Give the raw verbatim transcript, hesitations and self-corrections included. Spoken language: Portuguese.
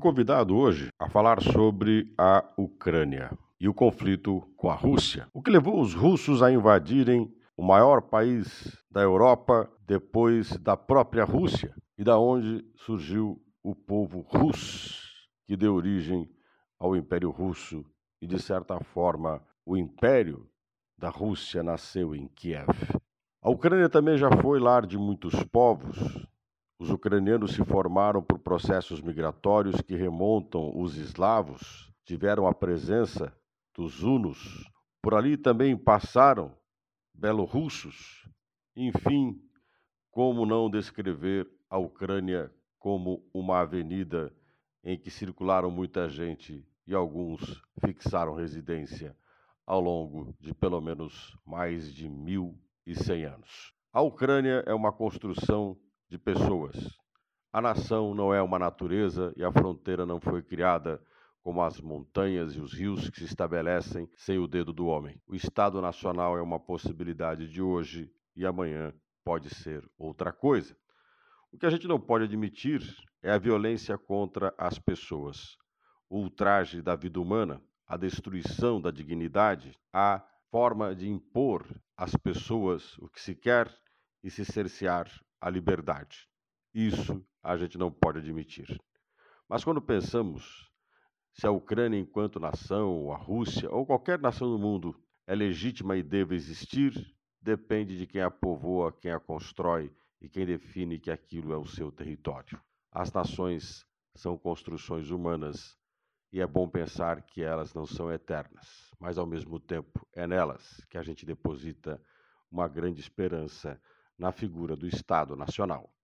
Fui convidado hoje a falar sobre a Ucrânia e o conflito com a Rússia, o que levou os russos a invadirem o maior país da Europa depois da própria Rússia, e da onde surgiu o povo russo, que deu origem ao Império Russo, e de certa forma o Império da Rússia nasceu em Kiev. A Ucrânia também já foi lar de muitos povos. Os ucranianos se formaram por processos migratórios que remontam os eslavos, tiveram a presença dos hunos. Por ali também passaram belorussos. Enfim, como não descrever a Ucrânia como uma avenida em que circularam muita gente e alguns fixaram residência ao longo de pelo menos mais de mil e cem anos. A Ucrânia é uma construção de pessoas. A nação não é uma natureza e a fronteira não foi criada como as montanhas e os rios que se estabelecem sem o dedo do homem. O Estado Nacional é uma possibilidade de hoje e amanhã pode ser outra coisa. O que a gente não pode admitir é a violência contra as pessoas, o ultraje da vida humana, a destruição da dignidade, a forma de impor às pessoas o que se quer e se cercear a liberdade. Isso a gente não pode admitir. Mas quando pensamos se a Ucrânia enquanto nação, ou a Rússia, ou qualquer nação do mundo é legítima e deve existir, depende de quem a povoa, quem a constrói e quem define que aquilo é o seu território. As nações são construções humanas e é bom pensar que elas não são eternas, mas ao mesmo tempo é nelas que a gente deposita uma grande esperança na figura do Estado Nacional.